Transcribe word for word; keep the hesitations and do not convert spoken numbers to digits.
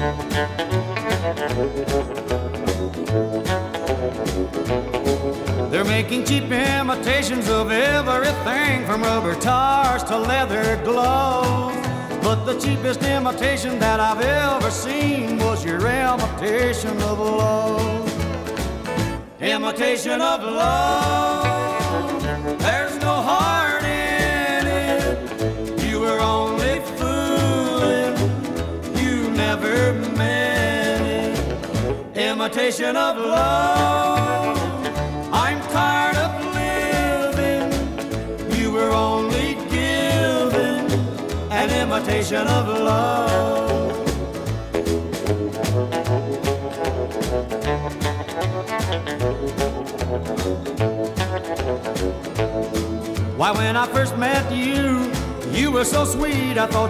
They're making cheap imitations of everything from rubber tires to leather gloves. But the cheapest imitation that I've ever seen was your imitation of love. Imitation of love, there's no heart in it. You were only fooling, you never meant it. Imitation of love, I'm tired of living. You were only giving an imitation of love. Why, when I first met you, you were so sweet, I thought